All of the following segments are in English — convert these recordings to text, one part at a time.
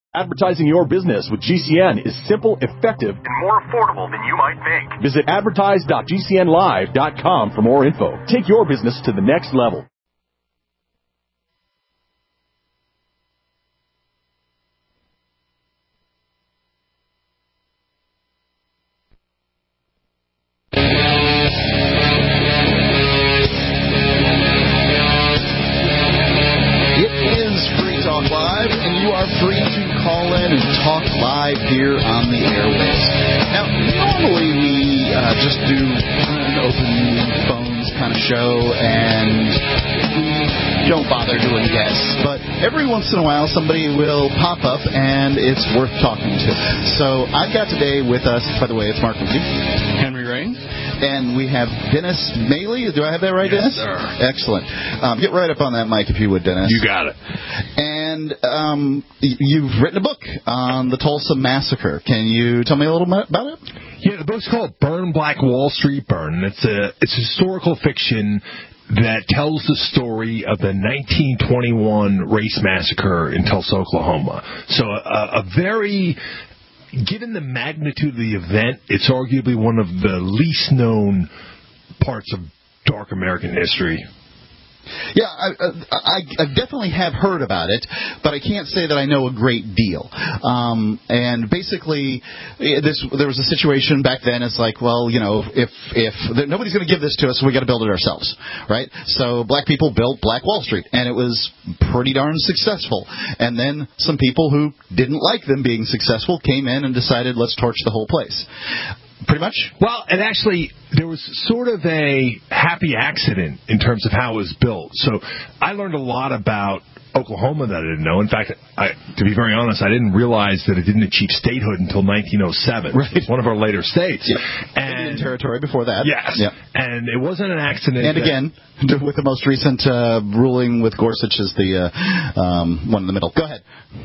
Advertising your business with GCN is simple, effective, and more affordable than you might think. Visit advertise.gcnlive.com for more info. Take your business to the next level. Talk live here on the airwaves. Now, normally we just do an open phones kind of show, and we don't bother doing guests. But every once in a while, somebody will pop up, and it's worth talking to. So I've got today with us, by the way, it's Mark McGee. Henry Rain. And we have Dennis Maley. Do I have that right, yes, Dennis? Sir. Excellent. Get right up on that mic if you would, Dennis. You got it. And you've written a book on the Tulsa Massacre. Can you tell me a little bit about it? Yeah, the book's called Burn Black Wall Street Burn. It's historical fiction that tells the story of the 1921 race massacre in Tulsa, Oklahoma. So a very... Given the magnitude of the event, it's arguably one of the least known parts of dark American history. Yeah, I definitely have heard about it, but I can't say that I know a great deal. And basically, there was a situation back then. It's like, well, you know, if nobody's going to give this to us, so we got to build it ourselves, right? So black people built Black Wall Street, and it was pretty darn successful. And then some people who didn't like them being successful came in and decided, let's torch the whole place. Pretty much? Well, and actually, there was sort of a happy accident in terms of how it was built. So I learned a lot about Oklahoma that I didn't know. In fact, to be very honest, I didn't realize that it didn't achieve statehood until 1907. Right. It's one of our later states. Yeah. And Indian territory before that. Yes. Yeah. And it wasn't an accident. And again, with the most recent ruling with Gorsuch as the one in the middle. Go ahead.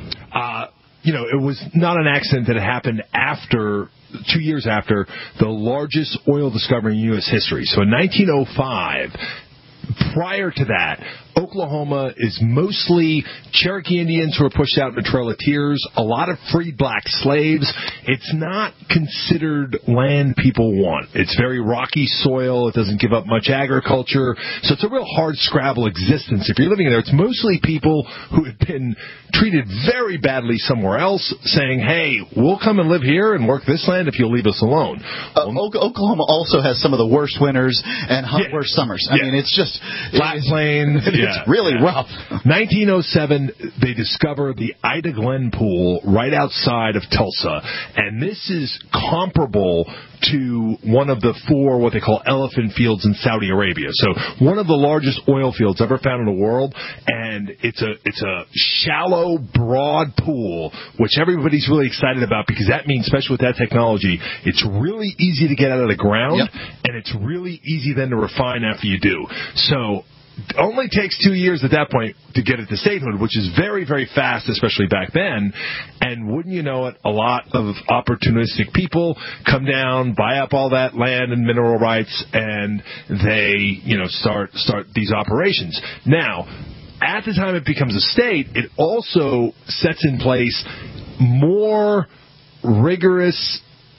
It was not an accident that it happened after 2 years after the largest oil discovery in U.S. history. So in 1905, prior to that, Oklahoma is mostly Cherokee Indians who are pushed out in the Trail of Tears, a lot of freed black slaves. It's not considered land people want. It's very rocky soil. It doesn't give up much agriculture. So it's a real hard scrabble existence. If you're living there, it's mostly people who have been treated very badly somewhere else saying, hey, we'll come and live here and work this land if you'll leave us alone. Oklahoma also has some of the worst winters and worst summers. I mean, it's just... Flat plains. It's really rough. 1907, they discover the Ida Glen Pool right outside of Tulsa, and this is comparable to one of the four what they call elephant fields in Saudi Arabia. So one of the largest oil fields ever found in the world, and it's a shallow, broad pool, which everybody's really excited about because that means, especially with that technology, it's really easy to get out of the ground, and it's really easy then to refine after you do. So it only takes 2 years at that point to get it to statehood, which is very, very fast, especially back then. And wouldn't you know it, a lot of opportunistic people come down, buy up all that land and mineral rights, and they, start these operations. Now, at the time it becomes a state, it also sets in place more rigorous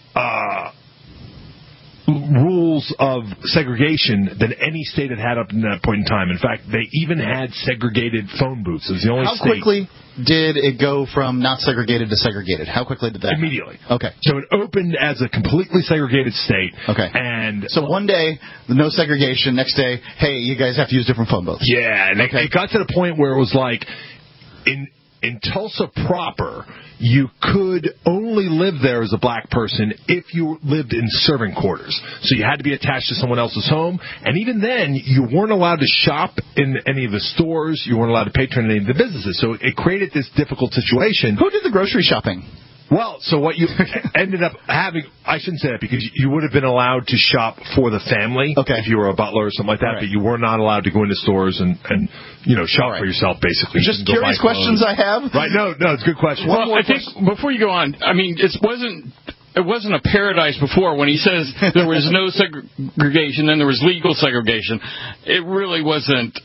rules of segregation than any state had up to that point in time. In fact, they even had segregated phone booths. It was the only state. How quickly did it go from not segregated to segregated? How quickly did that happen? Immediately. Okay. So it opened as a completely segregated state. Okay. And so one day, no segregation. Next day, hey, you guys have to use different phone booths. Yeah. And it got to the point where it was like, in Tulsa proper, you could only live there as a black person if you lived in servant quarters. So you had to be attached to someone else's home. And even then, you weren't allowed to shop in any of the stores. You weren't allowed to patron any of the businesses. So it created this difficult situation. Who did the grocery shopping? Well, so what you ended up having, I shouldn't say that because you would have been allowed to shop for the family if you were a butler or something like that, but you were not allowed to go into stores and shop for yourself, basically. Just curious questions I have. Right, no, it's a good question. Well, I think before you go on, I mean, it wasn't it wasn't a paradise before. When he says there was no segregation, then there was legal segregation, it really wasn't,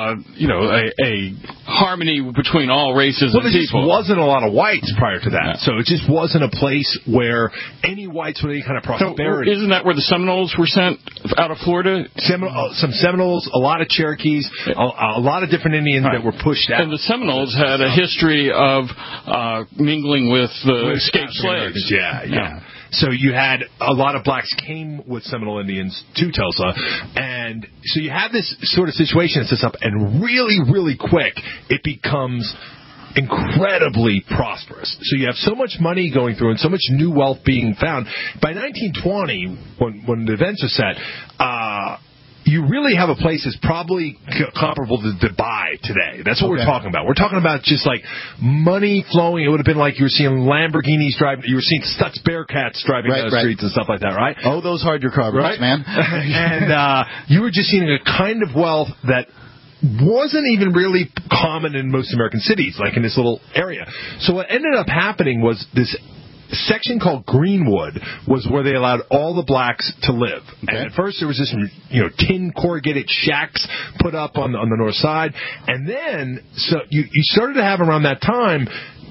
a harmony between all races and people. There just wasn't a lot of whites prior to that, so it just wasn't a place where any whites with any kind of prosperity. So isn't that where the Seminoles were sent out of Florida? Some Seminoles, a lot of Cherokees, a lot of different Indians that were pushed out. And the Seminoles had a history of mingling with the escaped slaves. Yeah. So you had a lot of blacks came with Seminole Indians to Tulsa, and so you have this sort of situation that sets up, and really, really quick, it becomes incredibly prosperous. So you have so much money going through and so much new wealth being found. By 1920, when the events are set, you really have a place that's probably comparable to Dubai today. That's what we're talking about. We're talking about just like money flowing. It would have been like you were seeing Lamborghinis driving. You were seeing Stutz Bearcats driving down the streets and stuff like that, right? Oh, those hydrocarbons, man. And you were just seeing a kind of wealth that wasn't even really common in most American cities, like in this little area. So what ended up happening was this section called Greenwood was where they allowed all the blacks to live. Okay. And at first there was this, tin corrugated shacks put up on the north side. And then, so you started to have around that time,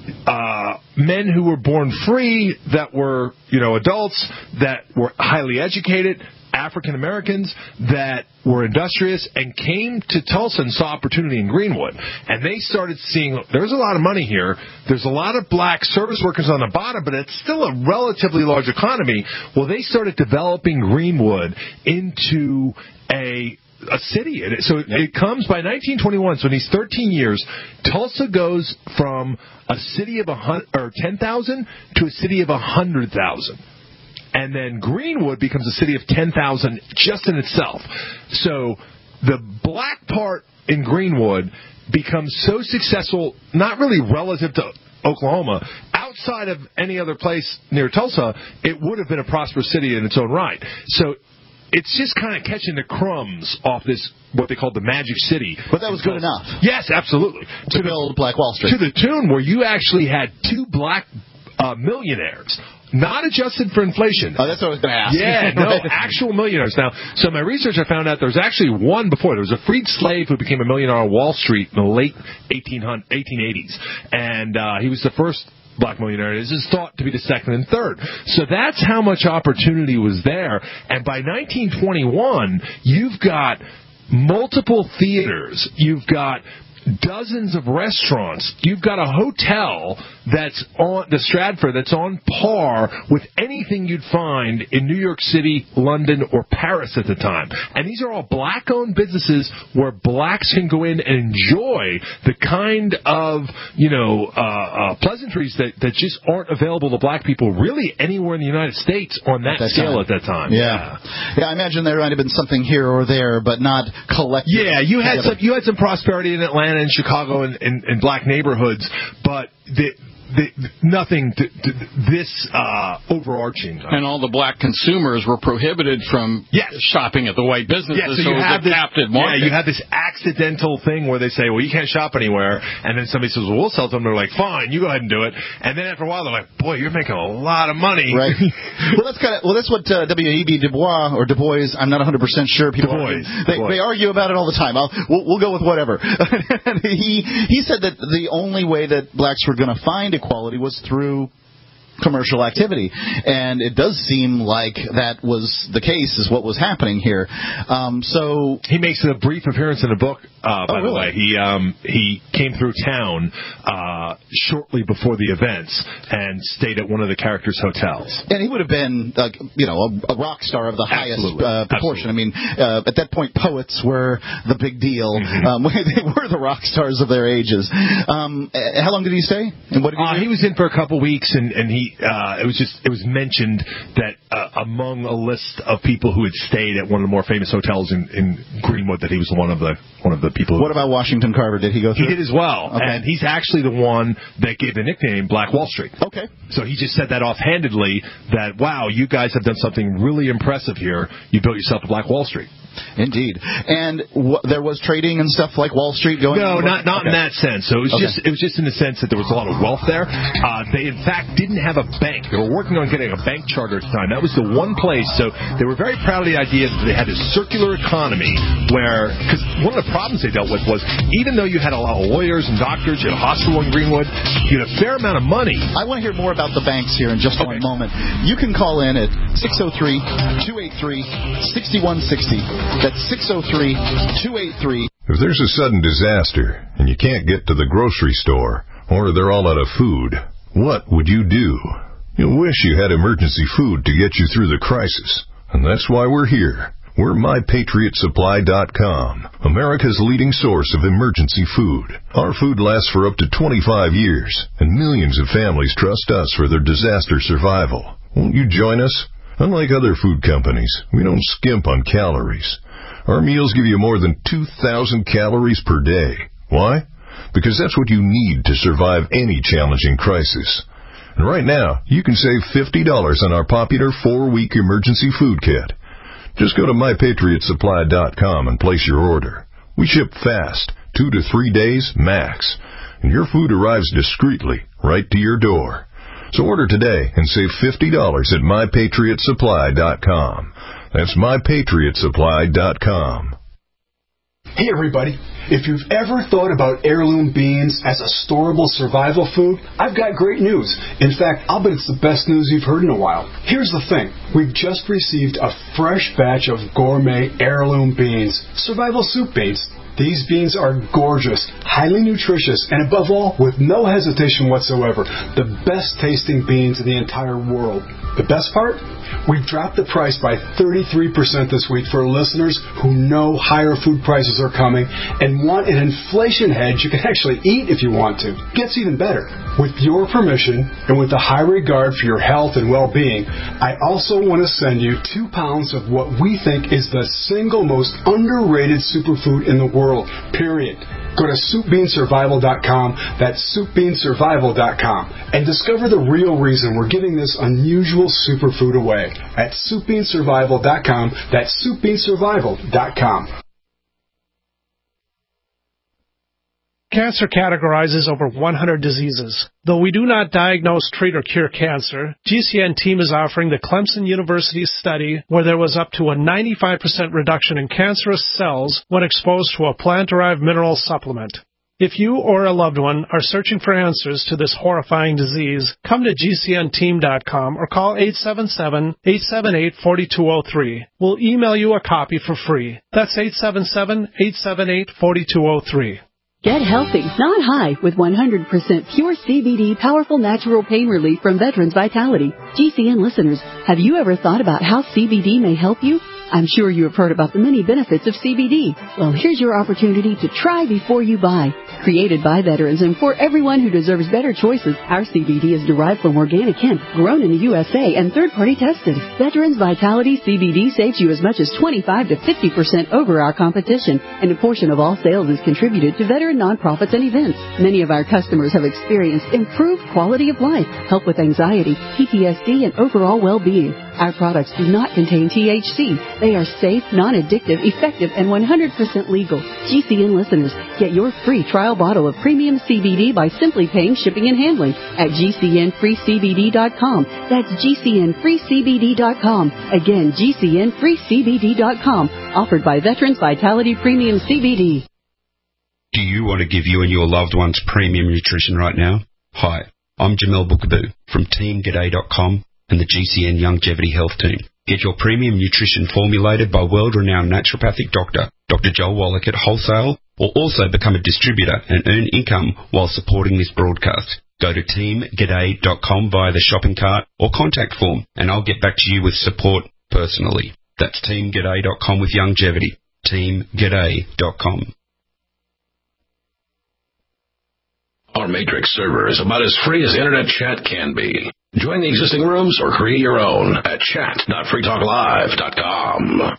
men who were born free that were, adults that were highly educated, African Americans that were industrious and came to Tulsa and saw opportunity in Greenwood. And they started seeing, there's a lot of money here. There's a lot of black service workers on the bottom, but it's still a relatively large economy. Well, they started developing Greenwood into a city. So it comes by 1921, so in these 13 years, Tulsa goes from a city of 10,000 to a city of 100,000. And then Greenwood becomes a city of 10,000 just in itself. So the black part in Greenwood becomes so successful, not really relative to Oklahoma. Outside of any other place near Tulsa, it would have been a prosperous city in its own right. So it's just kind of catching the crumbs off this, what they call the Magic City. But that was good enough. Yes, absolutely. To build Black Wall Street. To the tune where you actually had two black millionaires. Not adjusted for inflation. Oh, that's what I was going to ask. Yeah, no, actual millionaires. Now, so my research, I found out there was actually one before. There was a freed slave who became a millionaire on Wall Street in the late 1880s. And he was the first black millionaire. This is thought to be the second and third. So that's how much opportunity was there. And by 1921, you've got multiple theaters. You've got dozens of restaurants. You've got a hotel that's on the Stratford that's on par with anything you'd find in New York City, London, or Paris at the time. And these are all black-owned businesses where blacks can go in and enjoy the kind of, pleasantries that just aren't available to black people really anywhere in the United States on that scale at that time. Yeah, I imagine there might have been something here or there, but not collective. Yeah, you had some prosperity in Atlanta and Chicago and black neighborhoods, but nothing this overarching. And all the black consumers were prohibited from shopping at the white businesses. Yeah, so you have this captive market. Yeah, you have this accidental thing where they say, well, you can't shop anywhere. And then somebody says, well, we'll sell to them. They're like, fine, you go ahead and do it. And then after a while, they're like, boy, you're making a lot of money. Right. That's what W.E.B. Du Bois, or Du Bois, I'm not 100% sure. People they argue about it all the time. We'll go with whatever. He said that the only way that blacks were going to find equality was through commercial activity, and it does seem like that was the case, is what was happening here. So he makes a brief appearance in the book. By the way, he came through town shortly before the events and stayed at one of the characters' hotels. And he would have been, a rock star of the highest proportion. Absolutely. I mean, at that point, poets were the big deal. Mm-hmm. They were the rock stars of their ages. How long did he stay? And what did he do? He was in for a couple weeks, and it was mentioned that among a list of people who had stayed at one of the more famous hotels in Greenwood, that he was one of the people. What about Washington Carver? Did he go through? He did as well, okay. And he's actually the one that gave the nickname Black Wall Street. Okay. So he just said that offhandedly, that wow, you guys have done something really impressive here. You built yourself a Black Wall Street. Indeed. And there was trading and stuff like Wall Street going on? No, not in that sense. So it was just in the sense that there was a lot of wealth there. They, in fact, didn't have a bank. They were working on getting a bank charter at the time. That was the one place. So they were very proud of the idea that they had a circular economy where, because one of the problems they dealt with was, even though you had a lot of lawyers and doctors, you had a hospital in Greenwood, you had a fair amount of money. I want to hear more about the banks here in just one moment. You can call in at 603-283-6160. That's 603-283. If there's a sudden disaster and you can't get to the grocery store, or they're all out of food, what would you do? You'll wish you had emergency food to get you through the crisis. And that's why we're here. We're MyPatriotSupply.com, America's leading source of emergency food. Our food lasts for up to 25 years, and millions of families trust us for their disaster survival. Won't you join us? Unlike other food companies, we don't skimp on calories. Our meals give you more than 2,000 calories per day. Why? Because that's what you need to survive any challenging crisis. And right now, you can save $50 on our popular 4-week emergency food kit. Just go to MyPatriotSupply.com and place your order. We ship fast, 2 to 3 days max, and your food arrives discreetly right to your door. So order today and save $50 at MyPatriotSupply.com. That's MyPatriotSupply.com. Hey everybody, if you've ever thought about heirloom beans as a storable survival food, I've got great news. In fact, I'll bet it's the best news you've heard in a while. Here's the thing. We've just received a fresh batch of gourmet heirloom beans, survival soup beans. These beans are gorgeous, highly nutritious, and above all, with no hesitation whatsoever, the best tasting beans in the entire world. The best part? We've dropped the price by 33% this week for listeners who know higher food prices are coming and want an inflation hedge you can actually eat if you want to. Gets even better. With your permission and with a high regard for your health and well-being, I also want to send you 2 pounds of what we think is the single most underrated superfood in the world, period. Go to SoupBeanSurvival.com, that's SoupBeanSurvival.com, and discover the real reason we're giving this unusual superfood away at SoupBeanSurvival.com, that's SoupBeanSurvival.com. Cancer categorizes over 100 diseases. Though we do not diagnose, treat, or cure cancer, GCN team is offering the Clemson University study where there was up to a 95% reduction in cancerous cells when exposed to a plant-derived mineral supplement. If you or a loved one are searching for answers to this horrifying disease, come to GCNteam.com or call 877-878-4203. We'll email you a copy for free. That's 877-878-4203. Get healthy, not high, with 100% pure CBD powerful natural pain relief from Veterans Vitality. GCN listeners, have you ever thought about how CBD may help you? I'm sure you have heard about the many benefits of CBD. Well, here's your opportunity to try before you buy. Created by veterans and for everyone who deserves better choices, our CBD is derived from organic hemp, grown in the USA, and third-party tested. Veterans Vitality CBD saves you as much as 25 to 50% over our competition, and a portion of all sales is contributed to veteran nonprofits and events. Many of our customers have experienced improved quality of life, help with anxiety, PTSD, and overall well-being. Our products do not contain THC. They are safe, non-addictive, effective, and 100% legal. GCN listeners, get your free trial bottle of premium CBD by simply paying shipping and handling at GCNFreeCBD.com. That's GCNFreeCBD.com. Again, GCNFreeCBD.com. Offered by Veterans Vitality Premium CBD. Do you want to give you and your loved ones premium nutrition right now? Hi, I'm Jamel Bookaboo from TeamGaday.com and the GCN Longevity Health Team. Get your premium nutrition formulated by world-renowned naturopathic doctor, Dr. Joel Wallach at wholesale, or also become a distributor and earn income while supporting this broadcast. Go to TeamGaday.com via the shopping cart or contact form, and I'll get back to you with support personally. That's TeamGaday.com with longevity. TeamGaday.com. Our Matrix server is about as free as internet chat can be. Join the existing rooms or create your own at chat.freetalklive.com.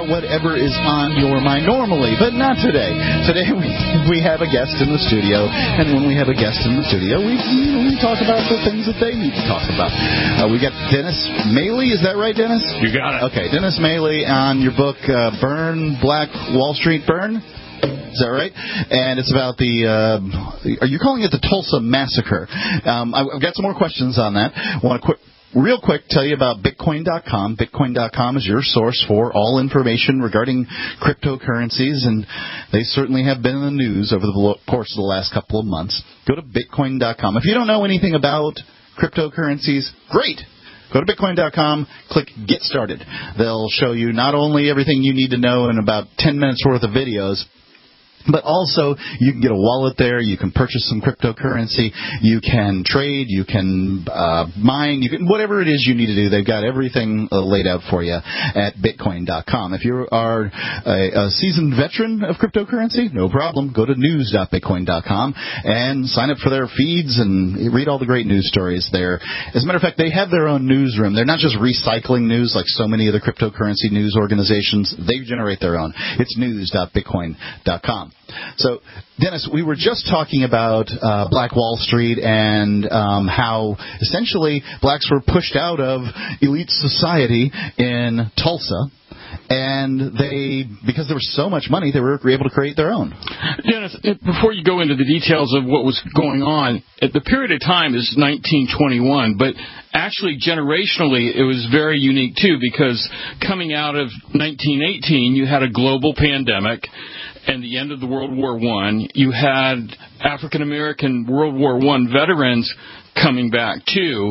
about whatever is on your mind normally, but not today. Today we have a guest in the studio, and when we have a guest in the studio, we talk about the things that they need to talk about. We got Dennis Maley. Is that right, Dennis? You got it. Okay, Dennis Maley on your book, Burn, Black Wall Street Burn. Is that right? And it's about are you calling it the Tulsa Massacre? I've got some more questions on that. Want to real quick tell you about Bitcoin.com. Bitcoin.com is your source for all information regarding cryptocurrencies, and they certainly have been in the news over the course of the last couple of months. Go to Bitcoin.com. If you don't know anything about cryptocurrencies, great. Go to Bitcoin.com, click Get Started. They'll show you not only everything you need to know in about 10 minutes worth of videos, but also, you can get a wallet there. You can purchase some cryptocurrency. You can trade. You can mine. You can whatever it is you need to do. They've got everything laid out for you at Bitcoin.com. If you are a seasoned veteran of cryptocurrency, no problem. Go to news.bitcoin.com and sign up for their feeds and read all the great news stories there. As a matter of fact, they have their own newsroom. They're not just recycling news like so many of the cryptocurrency news organizations. They generate their own. It's news.bitcoin.com. So, Dennis, we were just talking about Black Wall Street and how essentially blacks were pushed out of elite society in Tulsa. And because there was so much money, they were able to create their own. Dennis, before you go into the details of what was going on, the period of time is 1921, but actually generationally it was very unique too, because coming out of 1918, you had a global pandemic and the end of the World War I. You had African-American World War I veterans coming back too.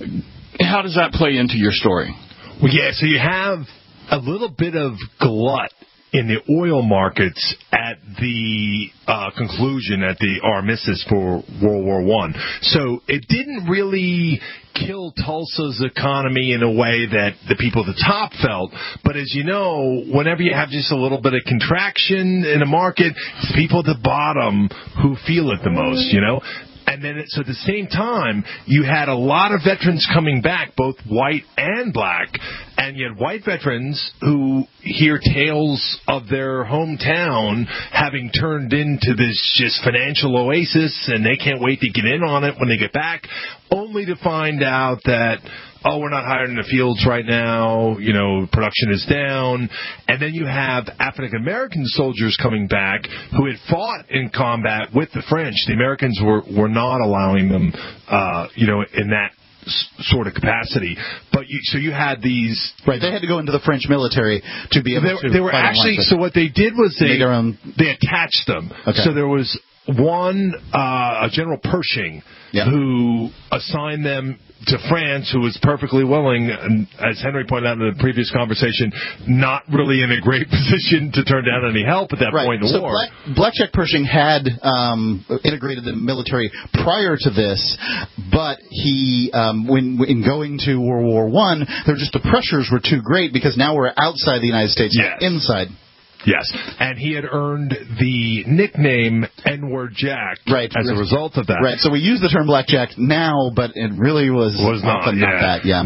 How does that play into your story? Well, yeah, so you have a little bit of glut in the oil markets at the conclusion, at the armistice for World War I. So it didn't really kill Tulsa's economy in a way that the people at the top felt. But as you know, whenever you have just a little bit of contraction in a market, it's the people at the bottom who feel it the most, you know. And then, so at the same time, you had a lot of veterans coming back, both white and black, and you had white veterans who hear tales of their hometown having turned into this just financial oasis, and they can't wait to get in on it when they get back, only to find out that, oh, we're not hiring in the fields right now, you know, production is down. And then you have African-American soldiers coming back who had fought in combat with the French. The Americans were not allowing them, you know, in that sort of capacity. But so you had these... Right, they had to go into the French military to be able to... They were actually... So what they did was they attached them. Okay. So there was one, General Pershing, who assigned them to France, who was perfectly willing, and as Henry pointed out in the previous conversation, not really in a great position to turn down any help at that point in the war. Black Jack Pershing had integrated the military prior to this, but he, in going to World War I, the pressures were too great because now we're outside the United States, not inside. Yes, and he had earned the nickname N-word Jack as a result of that. Right, so we use the term blackjack now, but it really was not that. Yeah.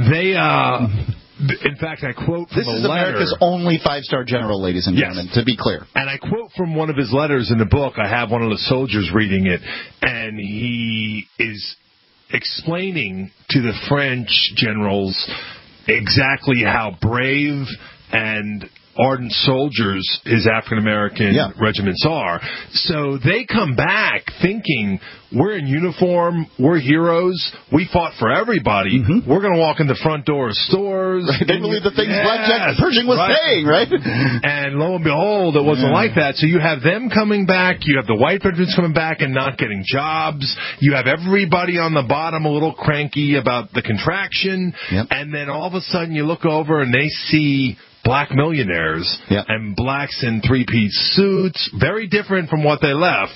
They, in fact, I quote from This is America's only 5-star general, ladies and gentlemen, to be clear. And I quote from one of his letters in the book. I have one of the soldiers reading it, and he is explaining to the French generals exactly how brave and ardent soldiers his African-American regiments are. So they come back thinking, we're in uniform, we're heroes, we fought for everybody, we're going to walk in the front door of stores. Right. They believe the things Black Jack Pershing was saying, right? And lo and behold, it wasn't like that. So you have them coming back, you have the white veterans coming back and not getting jobs, you have everybody on the bottom a little cranky about the contraction, and then all of a sudden you look over and they see black millionaires and blacks in three-piece suits, very different from what they left.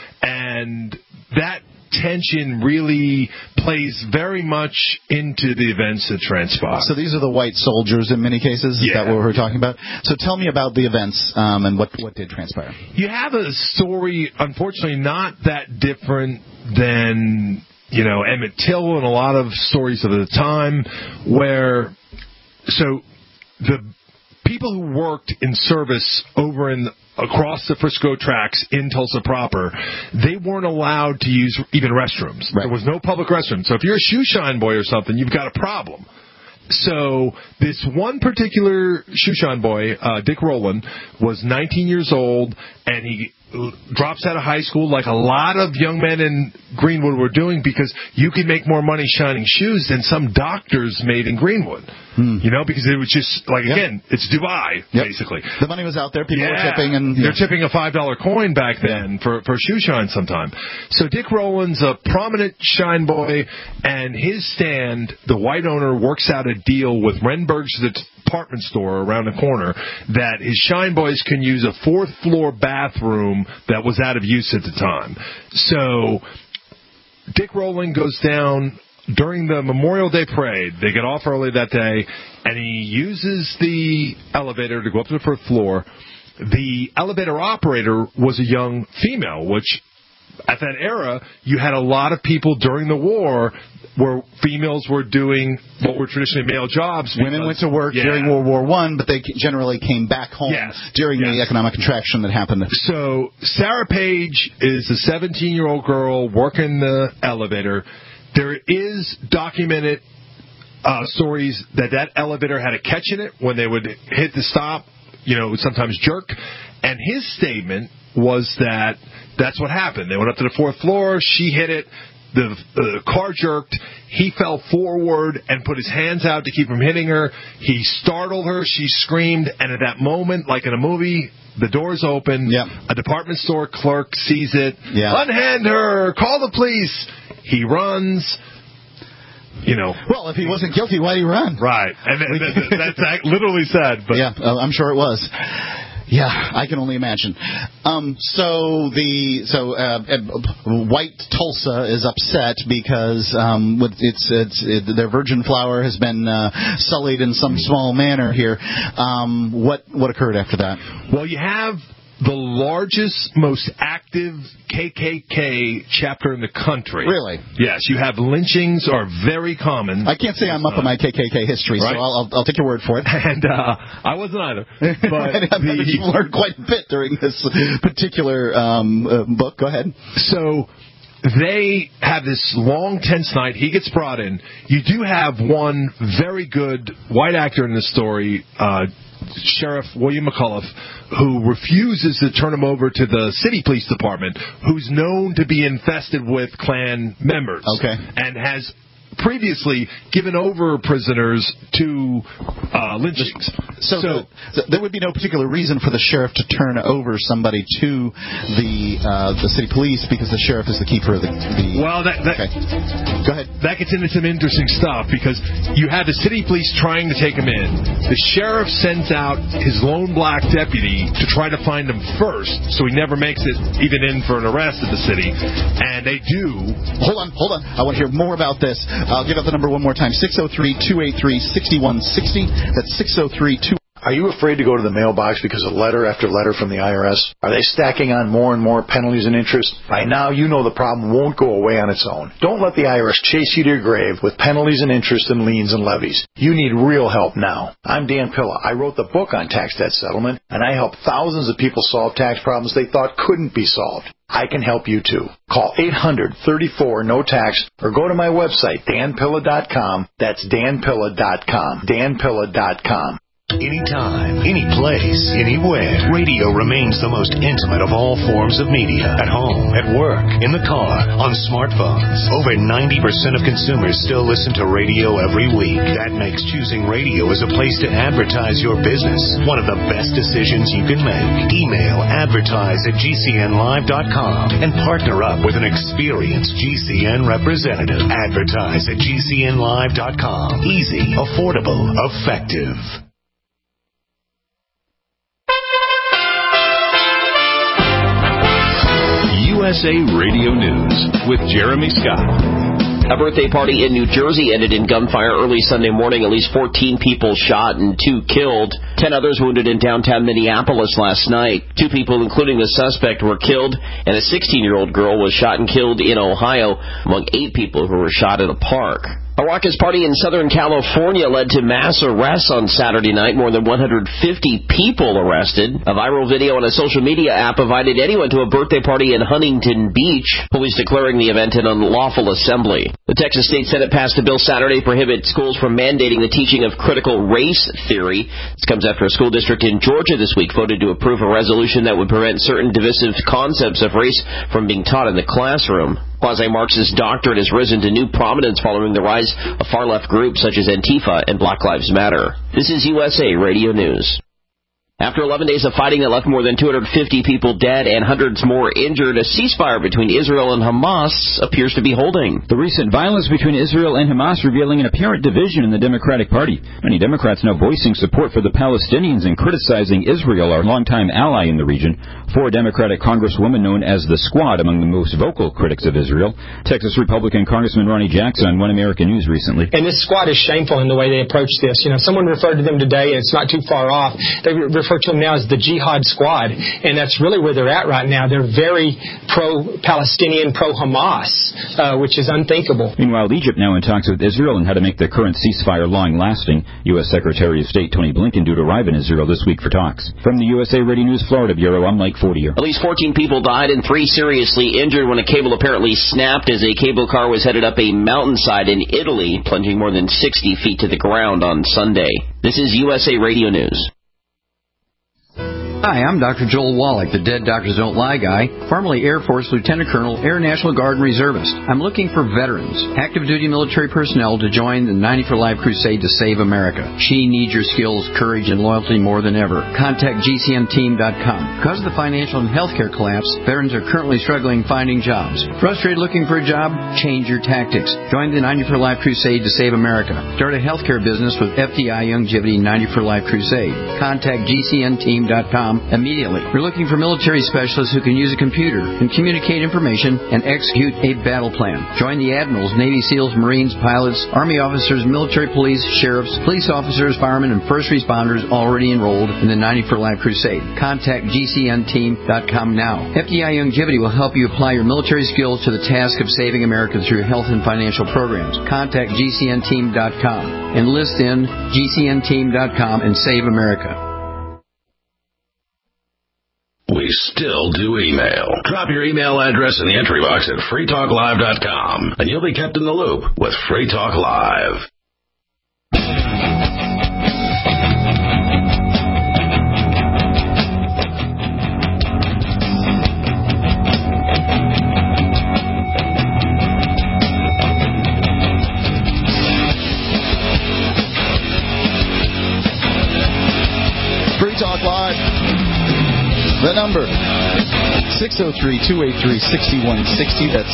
And that tension really plays very much into the events that transpire. So these are the white soldiers in many cases? Is that what we're talking about? So tell me about the events and what did transpire. You have a story, unfortunately, not that different than, you know, Emmett Till and a lot of stories of the time where, so the people who worked in service over across the Frisco tracks in Tulsa proper, they weren't allowed to use even restrooms. Right. There was no public restroom. So if you're a shoe shine boy or something, you've got a problem. So this one particular shoe shine boy, Dick Rowland, was 19 years old, and he drops out of high school like a lot of young men in Greenwood were doing, because you could make more money shining shoes than some doctors made in Greenwood. You know, because it was just, like, again, it's Dubai, basically. The money was out there. People were tipping. And they're tipping a $5 coin back then for shoe shine sometime. So Dick Rowland's a prominent shine boy, and his stand, the white owner works out a deal with Renberg's department store around the corner that his shine boys can use a 4th floor bathroom that was out of use at the time. So Dick Rowland goes down during the Memorial Day parade. They get off early that day, and he uses the elevator to go up to the 4th floor. The elevator operator was a young female, which at that era, you had a lot of people during the war where females were doing what were traditionally male jobs. Women went to work during World War I, but they generally came back home during the economic contraction that happened. So Sarah Page is a 17-year-old girl working the elevator. There is documented stories that elevator had a catch in it when they would hit the stop. You know, it would sometimes jerk. And his statement was that that's what happened. They went up to the 4th floor. She hit it. The car jerked. He fell forward and put his hands out to keep from hitting her. He startled her. She screamed. And at that moment, like in a movie, the doors open. A department store clerk sees it. Unhand her. Call the police. He runs. You know. Well, if he wasn't guilty, why'd he run? Right. And that's literally said. But yeah, I'm sure it was. Yeah, I can only imagine. White Tulsa is upset because their virgin flower has been sullied in some small manner here. What occurred after that? Well, you have the largest, most active KKK chapter in the country. Really? Yes, you have lynchings are very common. I can't say I'm up on my KKK history, so I'll take your word for it. And I wasn't either. But you've learned quite a bit during this particular book. Go ahead. So they have this long, tense night. He gets brought in. You do have one very good white actor in the story, Sheriff William McCullough, who refuses to turn him over to the city police department, who's known to be infested with Klan members. Okay. And has previously given over prisoners to lynchings. So there would be no particular reason for the sheriff to turn over somebody to the city police because the sheriff is the keeper of the Well, okay. Go ahead. That gets into some interesting stuff because you have the city police trying to take him in. The sheriff sends out his lone black deputy to try to find him first, so he never makes it even in for an arrest at the city. And they do. Hold on. I want to hear more about this. I'll give out the number one more time, 603-283-6160. That's 603-283. Are you afraid to go to the mailbox because of letter after letter from the IRS? Are they stacking on more and more penalties and interest? By now, you know the problem won't go away on its own. Don't let the IRS chase you to your grave with penalties and interest and liens and levies. You need real help now. I'm Dan Pilla. I wrote the book on tax debt settlement, and I help thousands of people solve tax problems they thought couldn't be solved. I can help you too. Call 800-34-NO-TAX or go to my website, danpilla.com. That's danpilla.com. danpilla.com. Anytime, any place, anywhere. Radio remains the most intimate of all forms of media. At home, at work, in the car, on smartphones. Over 90% of consumers still listen to radio every week. That makes choosing radio as a place to advertise your business one of the best decisions you can make. Email advertise@gcnlive.com and partner up with an experienced GCN representative. Advertise at gcnlive.com. Easy, affordable, effective. USA Radio News with Jeremy Scott. A birthday party in New Jersey ended in gunfire early Sunday morning. At least 14 people shot and 2 killed. 10 others wounded in downtown Minneapolis last night. 2 people, including the suspect, were killed, and a 16-year-old girl was shot and killed in Ohio, among 8 people who were shot at a park. A raucous party in Southern California led to mass arrests on Saturday night. More than 150 people arrested. A viral video on a social media app invited anyone to a birthday party in Huntington Beach, police declaring the event an unlawful assembly. The Texas State Senate passed a bill Saturday to prohibit schools from mandating the teaching of critical race theory. This comes after a school district in Georgia this week voted to approve a resolution that would prevent certain divisive concepts of race from being taught in the classroom. Quasi-Marxist doctrine has risen to new prominence following the rise of far-left groups such as Antifa and Black Lives Matter. This is USA Radio News. After 11 days of fighting that left more than 250 people dead and hundreds more injured, a ceasefire between Israel and Hamas appears to be holding. The recent violence between Israel and Hamas revealing an apparent division in the Democratic Party. Many Democrats now voicing support for the Palestinians and criticizing Israel, our longtime ally in the region. 4 Democratic congresswomen known as the Squad among the most vocal critics of Israel. Texas Republican Congressman Ronnie Jackson on One American News recently. And this Squad is shameful in the way they approach this. You know, someone referred to them today, it's not too far off. They refer to them now as the Jihad Squad, and that's really where they're at right now. They're very pro-Palestinian, pro-Hamas, which is unthinkable. Meanwhile, Egypt now in talks with Israel on how to make the current ceasefire long-lasting. U.S. Secretary of State Tony Blinken due to arrive in Israel this week for talks. From the USA Radio News Florida Bureau, I'm Mike Fortier. At least 14 people died and 3 seriously injured when a cable apparently snapped as a cable car was headed up a mountainside in Italy, plunging more than 60 feet to the ground on Sunday. This is USA Radio News. Hi, I'm Dr. Joel Wallach, the Dead Doctors Don't Lie guy, formerly Air Force Lieutenant Colonel, Air National Guard and Reservist. I'm looking for veterans, active duty military personnel to join the 90 for Life crusade to save America. She needs your skills, courage, and loyalty more than ever. Contact GCNteam.com. Because of the financial and healthcare collapse, veterans are currently struggling finding jobs. Frustrated looking for a job? Change your tactics. Join the 90 for Life crusade to save America. Start a healthcare business with FDI Youngevity 90 for Life crusade. Contact GCNteam.com immediately. We're looking for military specialists who can use a computer and communicate information and execute a battle plan. Join the admirals, Navy SEALs, Marines, pilots, Army officers, military police, sheriffs, police officers, firemen, and first responders already enrolled in the 90 for Life crusade. Contact GCNteam.com now. FDI Youngevity will help you apply your military skills to the task of saving America through health and financial programs. Contact GCNteam.com. Enlist in GCNteam.com and save America. We still do email. Drop your email address in the entry box at freetalklive.com, and you'll be kept in the loop with Free Talk Live. Free Talk Live. The number, 603-283-6160. That's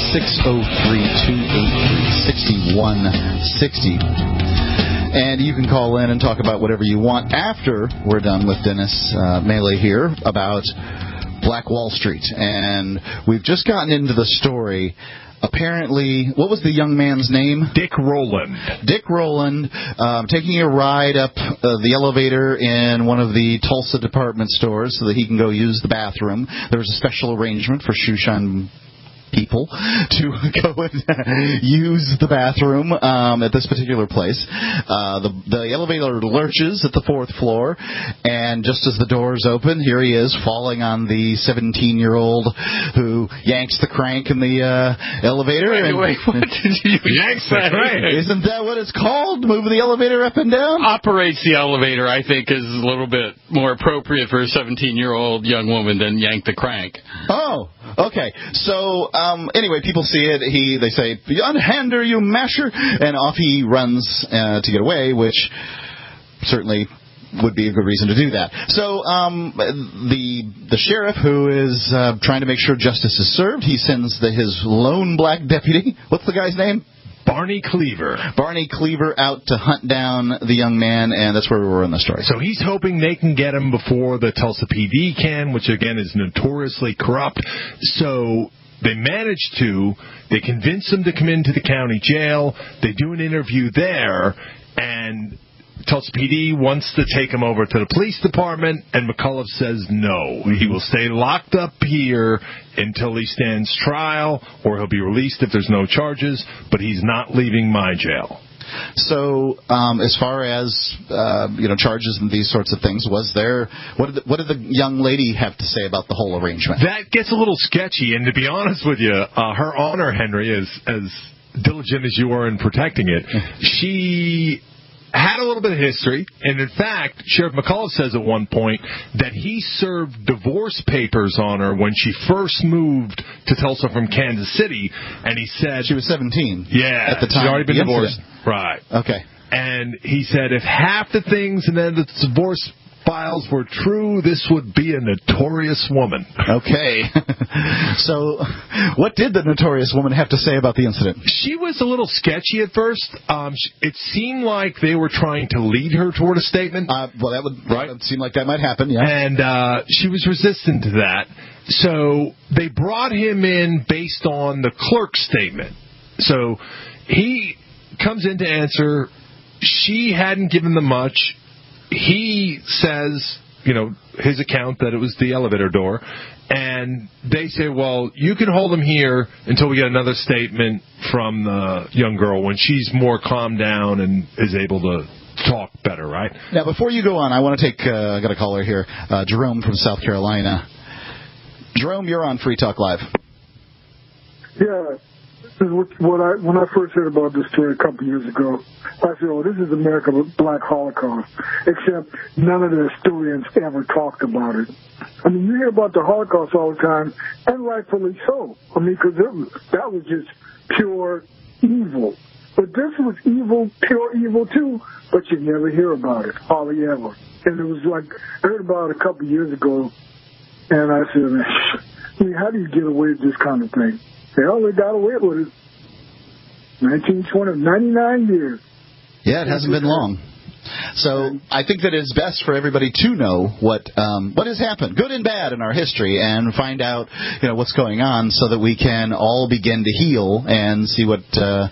603-283-6160. And you can call in and talk about whatever you want after we're done with Dennis Maley here about Black Wall Street. And we've just gotten into the story. Apparently, what was the young man's name? Dick Rowland. Dick Rowland, taking a ride up the elevator in one of the Tulsa department stores so that he can go use the bathroom. There was a special arrangement for Shushan people to go and use the bathroom at this particular place. The elevator lurches at the 4th floor, and just as the doors open, here he is falling on the 17-year-old who yanks the crank in the elevator. Wait, what did you yanks the crank? Isn't that what it's called? Moving the elevator up and down? Operates the elevator, I think, is a little bit more appropriate for a 17-year-old young woman than yank the crank. Oh, okay. So, anyway, people see it. They say, "Unhand her, you masher!" And off he runs to get away, which certainly would be a good reason to do that. So, the sheriff, who is trying to make sure justice is served, he sends his lone black deputy. What's the guy's name? Barney Cleaver. Barney Cleaver out to hunt down the young man, and that's where we were in the story. So he's hoping they can get him before the Tulsa PD can, which, again, is notoriously corrupt. So they manage to. They convince him to come into the county jail. They do an interview there, and Tulsa PD wants to take him over to the police department, and McCullough says no. He will stay locked up here until he stands trial, or he'll be released if there's no charges, but he's not leaving my jail. So, as far as charges and these sorts of things, what did the young lady have to say about the whole arrangement? That gets a little sketchy, and to be honest with you, Her Honor Henry, as diligent as you are in protecting it, she had a little bit of history, and in fact, Sheriff McCullough says at one point that he served divorce papers on her when she first moved to Tulsa from Kansas City, and he said... She was 17 at the time. She'd already been the divorced. Incident. Right. Okay. And he said if half the things and then the divorce files were true, this would be a notorious woman. Okay. So, what did the notorious woman have to say about the incident? She was a little sketchy at first. It seemed like they were trying to lead her toward a statement. Well, that would seem like that might happen, yeah. And she was resistant to that. So, they brought him in based on the clerk's statement. So, he comes in to answer. She hadn't given them much. He says, his account that it was the elevator door, and they say, well, you can hold him here until we get another statement from the young girl when she's more calmed down and is able to talk better, right? Now, before you go on, I want to take, I got a caller here, Jerome from South Carolina. Jerome, you're on Free Talk Live. Yeah. This is when I first heard about this story a couple years ago, I said, this is America's Black Holocaust, except none of the historians ever talked about it. I mean, you hear about the Holocaust all the time, and rightfully so. I mean, because that was just pure evil. But this was evil, pure evil too, but you never hear about it, hardly ever. And it was like, I heard about it a couple years ago, and I said, I mean, how do you get away with this kind of thing? Hell, they got away with it. 99 years. Yeah, it hasn't been long. So I think that it's best for everybody to know what has happened, good and bad, in our history, and find out what's going on, so that we can all begin to heal and see what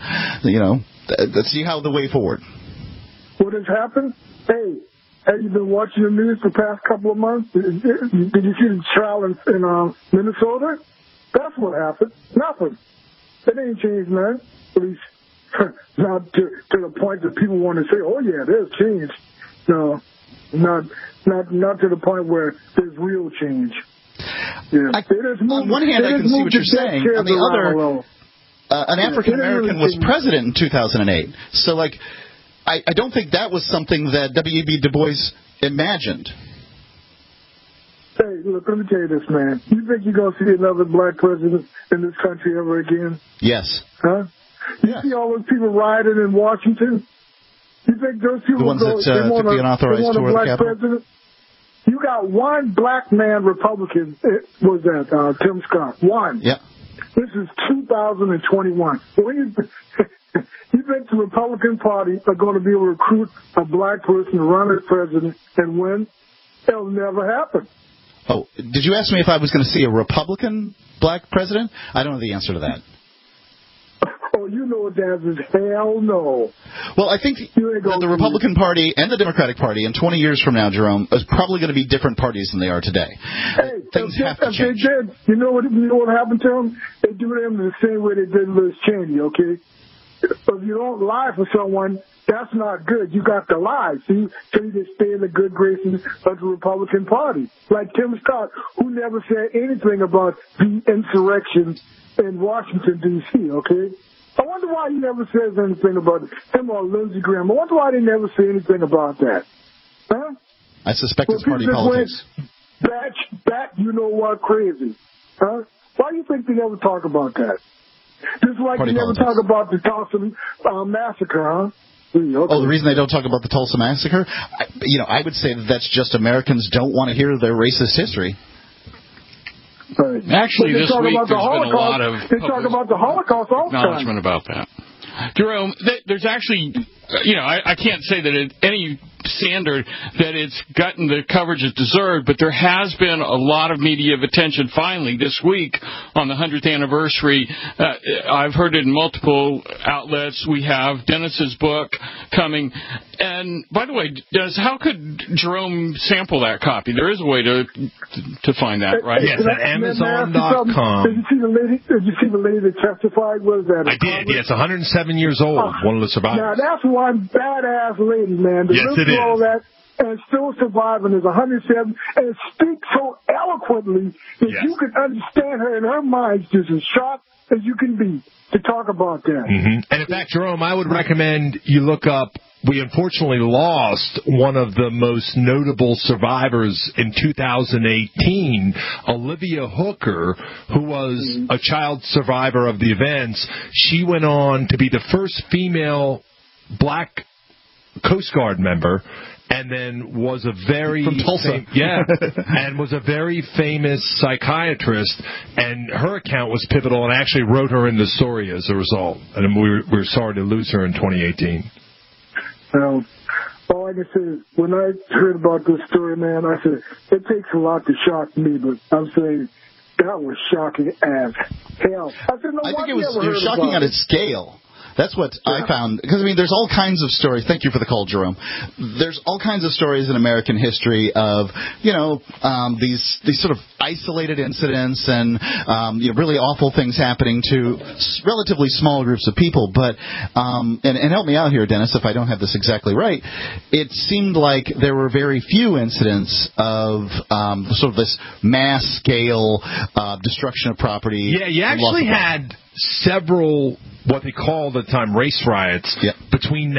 see how the way forward. What has happened? Hey, have you been watching the news the past couple of months? Did you see the trial in Minnesota? That's what happened. Nothing. It ain't changed none. At least not to the point that people want to say, oh, yeah, there's change. No, not to the point where there's real change. Yeah. On one hand, I can see what you're saying. On the other, an African-American was president in 2008. So, I don't think that was something that W.E.B. Du Bois imagined. Hey, look, let me tell you this, man. You think you're going to see another black president in this country ever again? Yes. Huh? You see all those people rioting in Washington? You think those people the ones that took the unauthorized tour of the Capitol? President? You got one black man Republican, was that Tim Scott? One. Yeah. This is 2021. When you think the Republican Party are going to be able to recruit a black person to run as president and win? It'll never happen. Oh, did you ask me if I was going to see a Republican black president? I don't know the answer to that. Oh, you know what the answer is. Hell no. Well, I think that the Republican Party and the Democratic Party in 20 years from now, Jerome, is probably going to be different parties than they are today. Hey, things have to change. They did. You know what happened to them? They do them the same way they did Liz Cheney, okay? If you don't lie for someone, that's not good. You got to lie. See? So you just stay in the good graces of the Republican Party. Like Tim Scott, who never said anything about the insurrection in Washington, D.C., okay? I wonder why he never says anything about him or Lindsey Graham. I wonder why they never say anything about that. Huh? I suspect it's party politics. Bat, you know what, crazy. Huh? Why do you think they never talk about that? Just like they never talk about the Tulsa massacre, huh? Okay. Oh, the reason they don't talk about the Tulsa massacre? I would say that that's just Americans don't want to hear their racist history. Right. Actually, this week there's been a lot of they talk about the Holocaust all the time. Acknowledgement about that. Jerome, there's actually I can't say that any standard that it's gotten the coverage it deserved, but there has been a lot of media attention finally this week on the 100th anniversary. I've heard it in multiple outlets. We have Dennis's book coming. And by the way, Dennis, how could Jerome sample that copy? There is a way to find that, right? Yes, at Amazon.com. Did you see the lady that testified? What is that? I did. Yes, 107 years old. One of the survivors. Now that's one badass lady, man. Yes, it is. All that and still surviving is 107 and speaks so eloquently that you can understand her, and her mind's just as sharp as you can be to talk about that. Mm-hmm. And in fact, Jerome, I would recommend you look up. We unfortunately lost one of the most notable survivors in 2018, Olivia Hooker, who was a child survivor of the events. She went on to be the first female black Coast Guard member, and then was a very from Tulsa, and was a very famous psychiatrist. And her account was pivotal, and actually wrote her in the story as a result. And we're sorry to lose her in 2018. Well, all I can say is, when I heard about this story, man, I said it takes a lot to shock me, but I'm saying that was shocking as hell. I said, no, I think it was shocking on its scale. That's what I found, because, there's all kinds of stories. Thank you for the call, Jerome. There's all kinds of stories in American history of, these sort of isolated incidents and, really awful things happening to relatively small groups of people. But, and help me out here, Dennis, if I don't have this exactly right, it seemed like there were very few incidents of sort of this mass-scale destruction of property. Yeah, you actually had several what they call at the time race riots between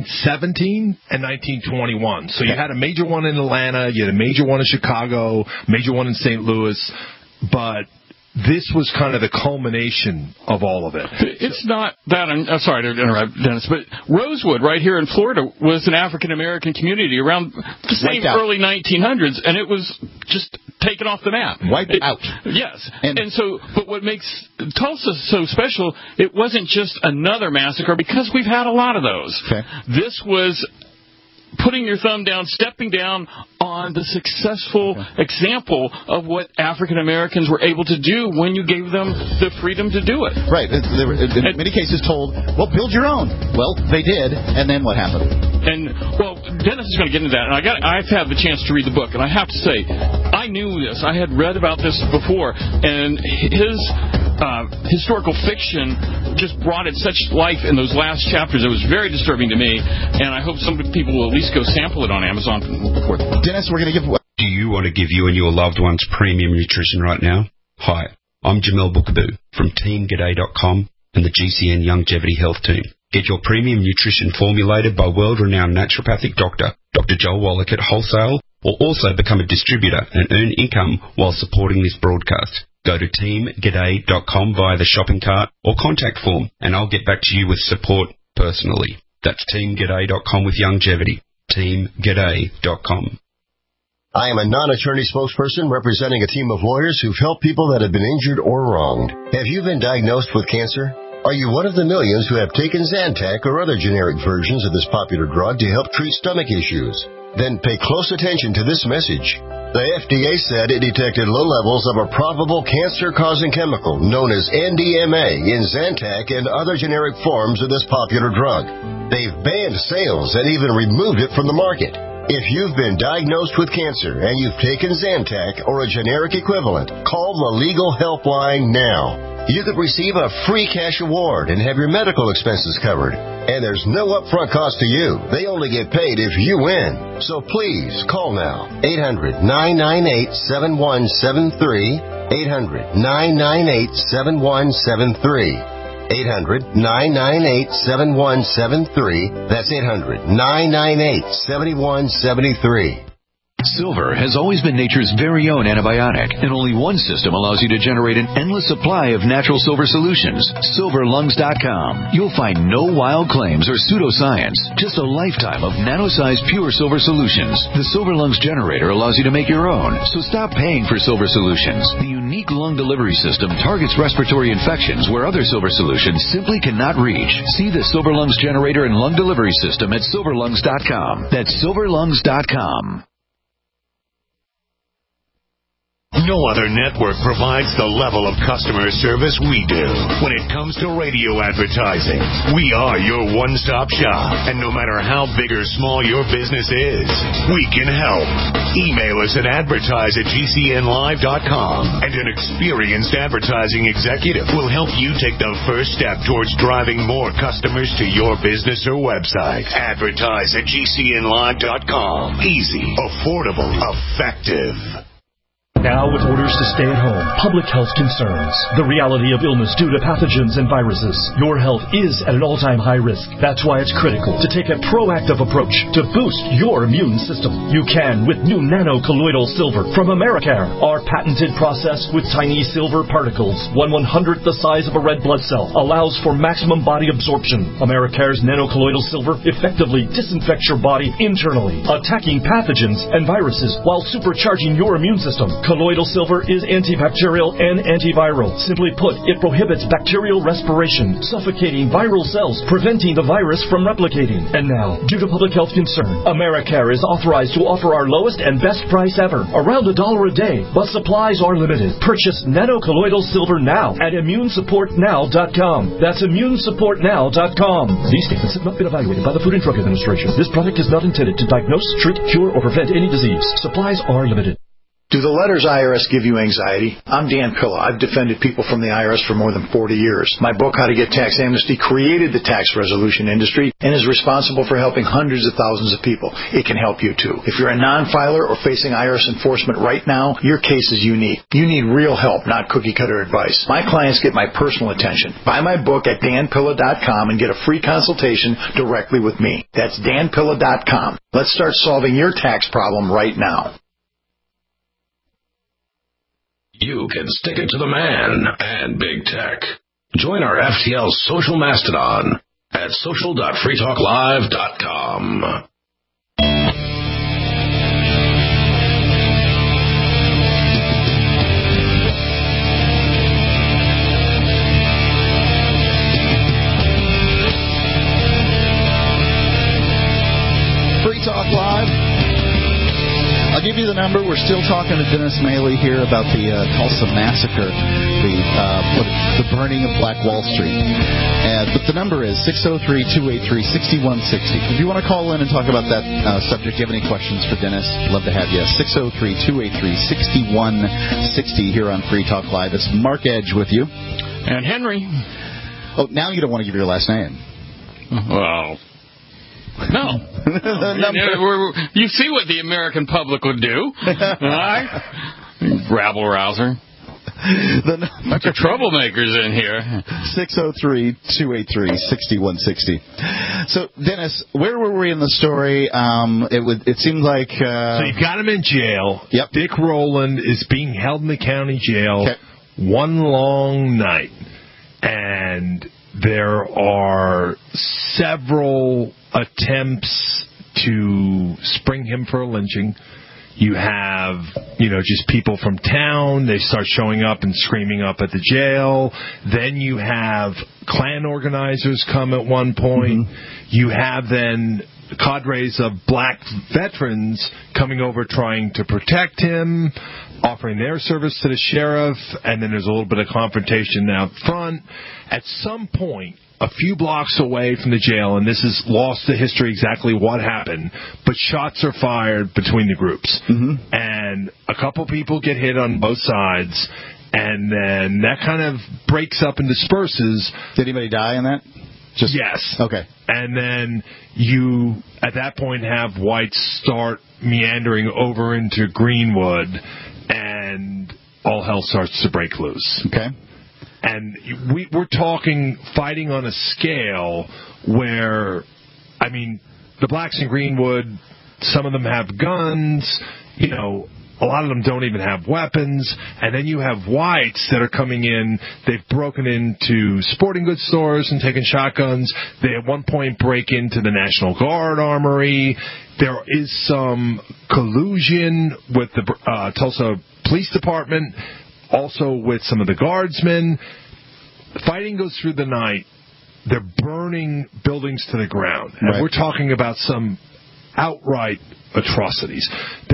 1917 and 1921. So you had a major one in Atlanta, you had a major one in Chicago, major one in St. Louis, but this was kind of the culmination of all of it. It's not that, I'm sorry to interrupt, Dennis, but Rosewood right here in Florida was an African-American community around the same early 1900s, and it was just taken off the map. Wiped out. Yes. And so, but what makes Tulsa so special, it wasn't just another massacre, because we've had a lot of those. Okay. This was putting your thumb down, stepping down on the successful example of what African Americans were able to do when you gave them the freedom to do it. Right. They were, in many cases, told, well, build your own. Well, they did, and then what happened? And, well, Dennis is going to get into that, and I've had the chance to read the book, and I have to say, I knew this. I had read about this before, and his historical fiction just brought it such life in those last chapters. It was very disturbing to me, and I hope some people will at least go sample it on Amazon before. Dennis, we're going to give... Do you want to give you and your loved ones premium nutrition right now? Hi, I'm Jamel Bookaboo from TeamGaday.com and the GCN Longevity Health Team. Get your premium nutrition formulated by world-renowned naturopathic doctor, Dr. Joel Wallach at wholesale, or also become a distributor and earn income while supporting this broadcast. Go to TeamGaday.com via the shopping cart or contact form, and I'll get back to you with support personally. That's TeamGaday.com with longevity. TeamGaday.com. I am a non-attorney spokesperson representing a team of lawyers who've helped people that have been injured or wronged. Have you been diagnosed with cancer? Are you one of the millions who have taken Zantac or other generic versions of this popular drug to help treat stomach issues? Then pay close attention to this message. The FDA said it detected low levels of a probable cancer-causing chemical known as NDMA in Zantac and other generic forms of this popular drug. They've banned sales and even removed it from the market. If you've been diagnosed with cancer and you've taken Zantac or a generic equivalent, call the Legal Helpline now. You could receive a free cash award and have your medical expenses covered. And there's no upfront cost to you. They only get paid if you win. So please, call now. 800-998-7173. 800-998-7173. 800-998-7173. That's 800-998-7173. Silver has always been nature's very own antibiotic, and only one system allows you to generate an endless supply of natural silver solutions. SilverLungs.com. You'll find no wild claims or pseudoscience, just a lifetime of nano-sized pure silver solutions. The Silver Lungs generator allows you to make your own, so stop paying for silver solutions. The unique lung delivery system targets respiratory infections where other Silver solutions simply cannot reach. See the Silver Lungs generator and lung delivery system at silverlungs.com. That's silverlungs.com. No other network provides the level of customer service we do. When it comes to radio advertising, we are your one-stop shop. And no matter how big or small your business is, we can help. Email us at advertise@gcnlive.com, and an experienced advertising executive will help you take the first step towards driving more customers to your business or website. Advertise@gcnlive.com. Easy, affordable, effective. Now, with orders to stay at home, public health concerns, the reality of illness due to pathogens and viruses, your health is at an all-time high risk. That's why it's critical to take a proactive approach to boost your immune system. You can with new nano-colloidal silver from Americare. Our patented process with tiny silver particles, 1/100th the size of a red blood cell, allows for maximum body absorption. Americare's nano-colloidal silver effectively disinfects your body internally, attacking pathogens and viruses while supercharging your immune system. Colloidal silver is antibacterial and antiviral. Simply put, it prohibits bacterial respiration, suffocating viral cells, preventing the virus from replicating. And now, due to public health concern, Americare is authorized to offer our lowest and best price ever, around $1 a day, but supplies are limited. Purchase nano-colloidal silver now at immunesupportnow.com. That's immunesupportnow.com. These statements have not been evaluated by the Food and Drug Administration. This product is not intended to diagnose, treat, cure, or prevent any disease. Supplies are limited. Do the letters IRS give you anxiety? I'm Dan Pilla. I've defended people from the IRS for more than 40 years. My book, How to Get Tax Amnesty, created the tax resolution industry and is responsible for helping hundreds of thousands of people. It can help you, too. If you're a non-filer or facing IRS enforcement right now, your case is unique. You need real help, not cookie-cutter advice. My clients get my personal attention. Buy my book at danpilla.com and get a free consultation directly with me. That's danpilla.com. Let's start solving your tax problem right now. You can stick it to the man and big tech. Join our FTL social mastodon at social.freetalklive.com. Free Talk Live. I'll give you the number. We're still talking to Dennis Maley here about the Tulsa massacre, the burning of Black Wall Street. But the number is 603-283-6160. If you want to call in and talk about that subject, you have any questions for Dennis, love to have you. 603-283-6160 here on Free Talk Live. It's Mark Edge with you. And Henry. Oh, now you don't want to give your last name. Well... No. You see what the American public would do. Rabble rouser. Bunch of troublemakers in here. 603-283-6160. So, Dennis, where were we in the story? It seemed like... So you've got him in jail. Yep. Dick Rowland is being held in the county jail one long night. And there are several attempts to spring him for a lynching. You have, just people from town. They start showing up and screaming up at the jail. Then you have Klan organizers come at one point. Mm-hmm. You have then cadres of black veterans coming over trying to protect him, offering their service to the sheriff, and then there's a little bit of confrontation out front. At some point, a few blocks away from the jail, and this is lost to history exactly what happened, but shots are fired between the groups. Mm-hmm. And a couple people get hit on both sides, and then that kind of breaks up and disperses. Did anybody die in that? Yes. Okay. And then you, at that point, have whites start meandering over into Greenwood, and all hell starts to break loose. Okay. And we're talking fighting on a scale where, the blacks in Greenwood, some of them have guns, a lot of them don't even have weapons. And then you have whites that are coming in. They've broken into sporting goods stores and taken shotguns. They at one point break into the National Guard armory. There is some collusion with the Tulsa Police Department. also with some of the guardsmen. Fighting goes through the night. They're burning buildings to the ground. And we're talking about some outright atrocities.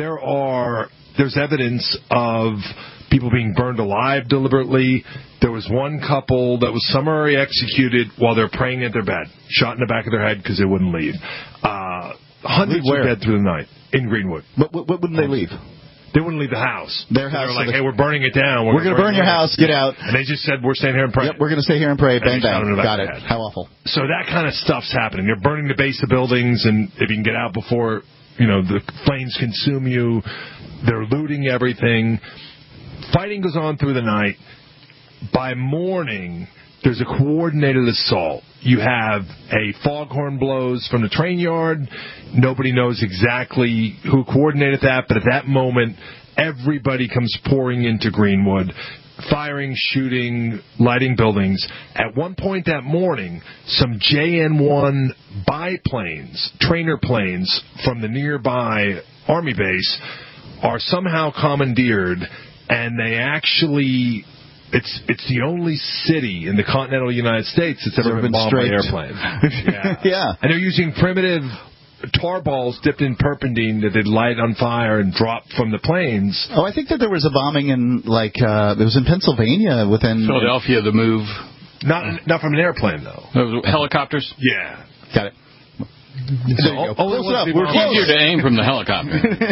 There's evidence of people being burned alive deliberately. There was one couple that was summarily executed while they're praying at their bed, shot in the back of their head because they wouldn't leave. Hundreds were dead through the night in Greenwood. What wouldn't they leave? They wouldn't leave the house. Their house. They were like, hey, we're burning it down. We're going to burn your house. Get out. And they just said, we're staying here and praying. Yep, we're going to stay here and pray. Bang, bang. Got it. Head. How awful. So that kind of stuff's happening. They're burning the base of buildings, and if you can get out before, the flames consume you, they're looting everything. Fighting goes on through the night. By morning, there's a coordinated assault. You have a foghorn blows from the train yard. Nobody knows exactly who coordinated that, but at that moment, everybody comes pouring into Greenwood, firing, shooting, lighting buildings. At one point that morning, some JN-1 biplanes, trainer planes from the nearby Army base, are somehow commandeered, and they actually... It's the only city in the continental United States that's ever been bombed by airplane. Yeah. And they're using primitive tar balls dipped in turpentine that they'd light on fire and drop from the planes. Oh, I think that there was a bombing in, it was in Pennsylvania within... Philadelphia, the move. Not from an airplane, though. Helicopters? Yeah. Got it. Close enough. We're easier to aim from the helicopter.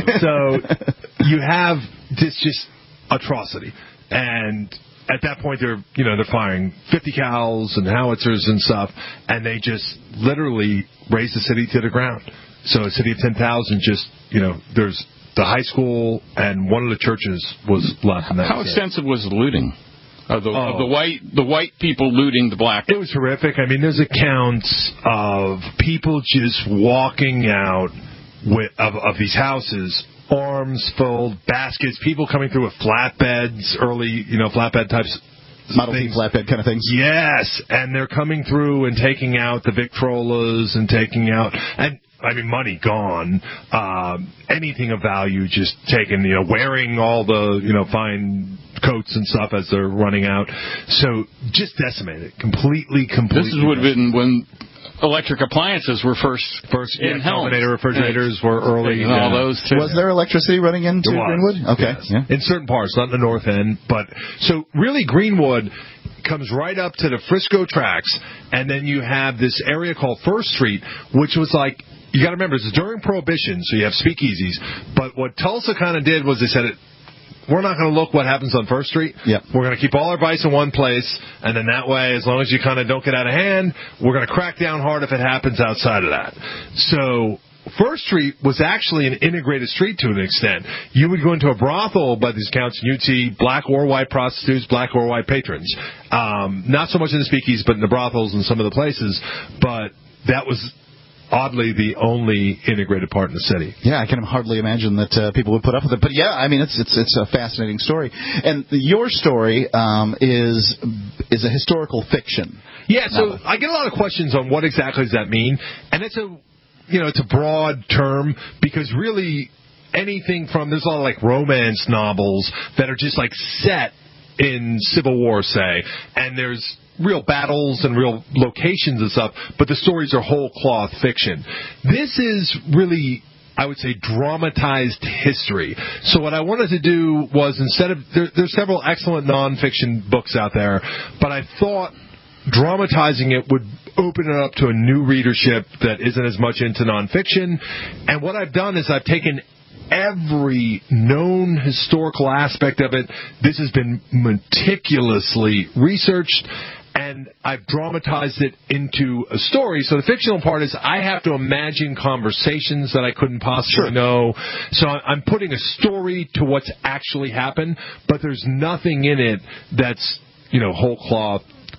So you have this just atrocity. And... at that point, they're firing 50 cals and howitzers and stuff, and they just literally raise the city to the ground. So a city of 10,000, there's the high school and one of the churches was left in that. How extensive was the looting of the white people looting the black? It was horrific. I mean, there's accounts of people just walking out of these houses. Arms full, baskets, people coming through with flatbeds, early, flatbed types. Model T flatbed kind of things. Yes, and they're coming through and taking out the Victrolas and taking out, money gone. Anything of value just taken, wearing all the, fine coats and stuff as they're running out. So just decimated. Completely. This would have been when electric appliances were first in homes. Refrigerators were early. And all those too. Was there electricity running into Greenwood? Okay. Yes. Yeah. In certain parts, not in the north end. But so really Greenwood comes right up to the Frisco tracks, and then you have this area called First Street, which was like, you got to remember, this is during Prohibition, so you have speakeasies. But what Tulsa kind of did was they said, we're not going to look what happens on First Street. Yep. We're going to keep all our vice in one place, and then that way, as long as you kind of don't get out of hand, we're going to crack down hard if it happens outside of that. So First Street was actually an integrated street to an extent. You would go into a brothel by these accounts, and you'd see black or white prostitutes, black or white patrons. Not so much in the speakeasies, but in the brothels and some of the places. But that was oddly the only integrated part in the city. Yeah, I can hardly imagine that people would put up with it. But yeah, I mean, it's a fascinating story. And your story is a historical fiction. Yeah, so I get a lot of questions on what exactly does that mean, and it's a broad term because really anything from there's a lot of like romance novels that are just like set in Civil War, say, and there's real battles and real locations and stuff, but the stories are whole cloth fiction. This is really, I would say, dramatized history. So what I wanted to do was instead of there's several excellent nonfiction books out there, but I thought dramatizing it would open it up to a new readership that isn't as much into nonfiction. And what I've done is I've taken every known historical aspect of it. This has been meticulously researched, and I've dramatized it into a story. So the fictional part is I have to imagine conversations that I couldn't possibly know. So I'm putting a story to what's actually happened, but there's nothing in it that's, whole cloth.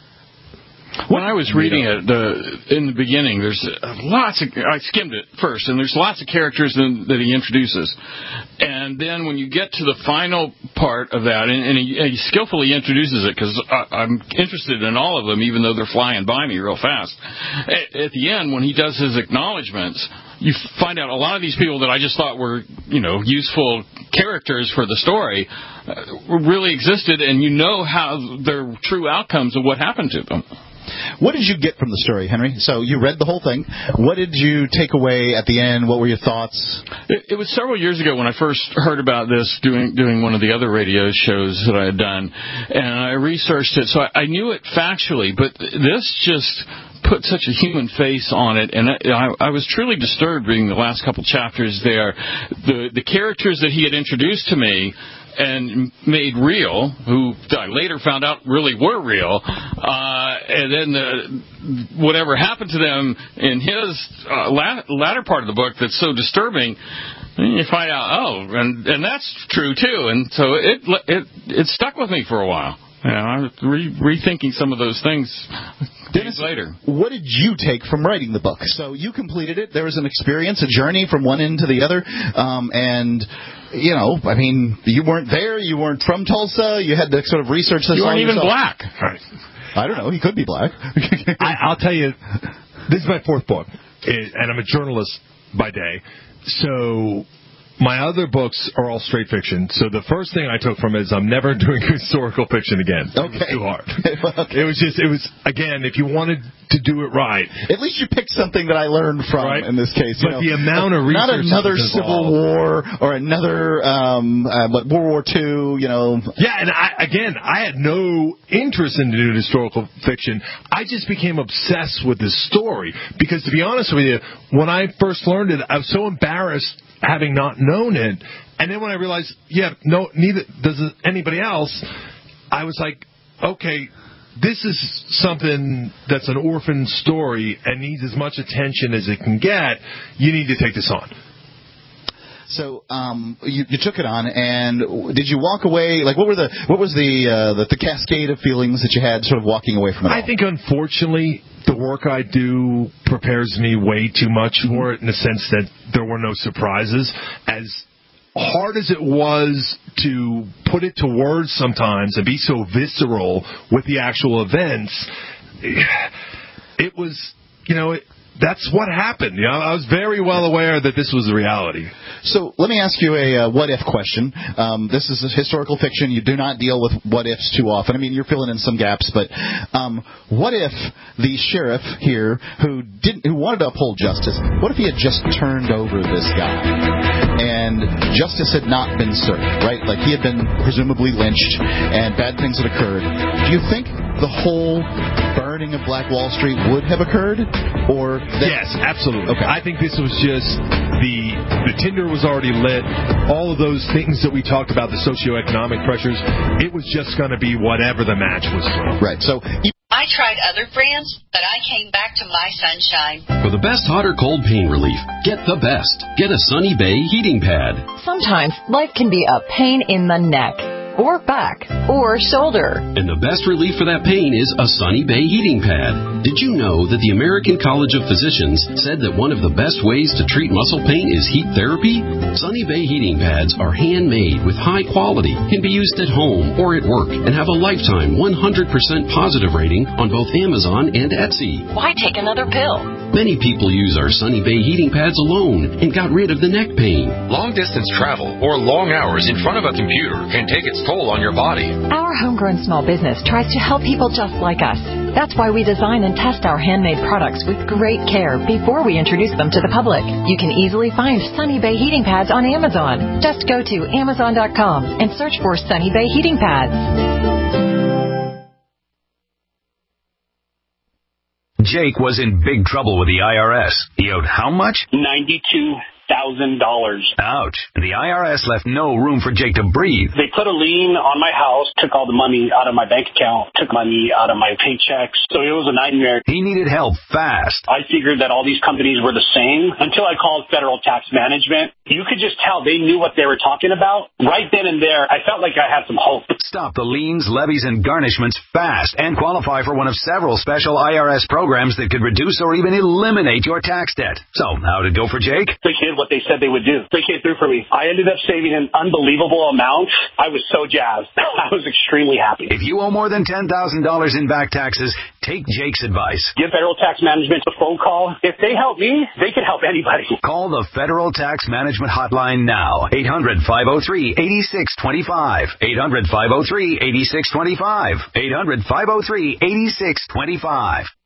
When I was reading it in the beginning, there's lots of... I skimmed it first, and there's lots of characters that he introduces. And then when you get to the final part of that, and he skillfully introduces it, because I'm interested in all of them, even though they're flying by me real fast. At the end, when he does his acknowledgments, you find out a lot of these people that I just thought were, useful characters for the story really existed, and you know how their true outcomes of what happened to them. What did you get from the story, Henry? So you read the whole thing. What did you take away at the end? What were your thoughts? It was several years ago when I first heard about this doing one of the other radio shows that I had done, and I researched it. So I knew it factually, but this just put such a human face on it, and I was truly disturbed reading the last couple chapters there. The characters that he had introduced to me and made real, who I later found out really were real, and then whatever happened to them in his latter part of the book that's so disturbing, you find out, and that's true too, and so it stuck with me for a while. I was rethinking some of those things days later. What did you take from writing the book? So you completed it. There was an experience, a journey from one end to the other, and you weren't there. You weren't from Tulsa. You had to sort of research this. You weren't even black. Right. I don't know. He could be black. I'll tell you, this is my fourth book, and I'm a journalist by day. So my other books are all straight fiction. So the first thing I took from it is I'm never doing historical fiction again. Okay. It was too hard. Okay. It was, again, if you wanted to do it right. At least you picked something that I learned from, right? In this case. But the amount of research. Not another Civil War or another, World War II, Yeah, and I had no interest in doing historical fiction. I just became obsessed with this story. Because to be honest with you, when I first learned it, I was so embarrassed having not known it, and then when I realized, neither does anybody else, I was like, okay, this is something that's an orphan story and needs as much attention as it can get. You need to take this on. So you took it on, and did you walk away? Like, what was the cascade of feelings that you had, sort of walking away from it all? I think, unfortunately, the work I do prepares me way too much for it, in the sense that there were no surprises. As hard as it was to put it to words sometimes and be so visceral with the actual events, it was, that's what happened. I was very well aware that this was the reality. So let me ask you a what-if question. This is a historical fiction. You do not deal with what-ifs too often. I mean, you're filling in some gaps, but what if the sheriff here who wanted to uphold justice, what if he had just turned over this guy and justice had not been served, right? Like, he had been presumably lynched and bad things had occurred. Do you think the whole burning of Black Wall Street would have occurred? Or yes, absolutely. Okay. I think this was just the tinder was already lit. All of those things that we talked about, the socioeconomic pressures, it was just going to be whatever the match was for. Right. So I tried other brands, but I came back to My Sunshine. For the best hot or cold pain relief, get the best. Get a Sunny Bay heating pad. Sometimes life can be a pain in the neck, or back, or shoulder. And the best relief for that pain is a Sunny Bay heating pad. Did you know that the American College of Physicians said that one of the best ways to treat muscle pain is heat therapy? Sunny Bay heating pads are handmade with high quality, can be used at home or at work, and have a lifetime 100% positive rating on both Amazon and Etsy. Why take another pill? Many people use our Sunny Bay heating pads alone and got rid of the neck pain. Long-distance travel or long hours in front of a computer can take its toll on your body. Our homegrown small business tries to help people just like us. That's why we design and test our handmade products with great care before we introduce them to the public. You can easily find Sunny Bay heating pads on Amazon. Just go to Amazon.com and search for Sunny Bay heating pads. Jake was in big trouble with the IRS. He owed how much? $92,000. Ouch. The IRS left no room for Jake to breathe. They put a lien on my house, took all the money out of my bank account, took money out of my paychecks. So it was a nightmare. He needed help fast. I figured that all these companies were the same until I called Federal Tax Management. You could just tell they knew what they were talking about. Right then and there, I felt like I had some hope. Stop the liens, levies, and garnishments fast and qualify for one of several special IRS programs that could reduce or even eliminate your tax debt. So, how'd it go for Jake? The kid did what they said they would do. They came through for me. I ended up saving an unbelievable amount. I was so jazzed. I was extremely happy. If you owe more than $10,000 in back taxes, take Jake's advice. Give Federal Tax Management a phone call. If they help me, they can help anybody. Call the Federal Tax Management Hotline now. 800-503-8625. 800-503-8625. 800-503-8625.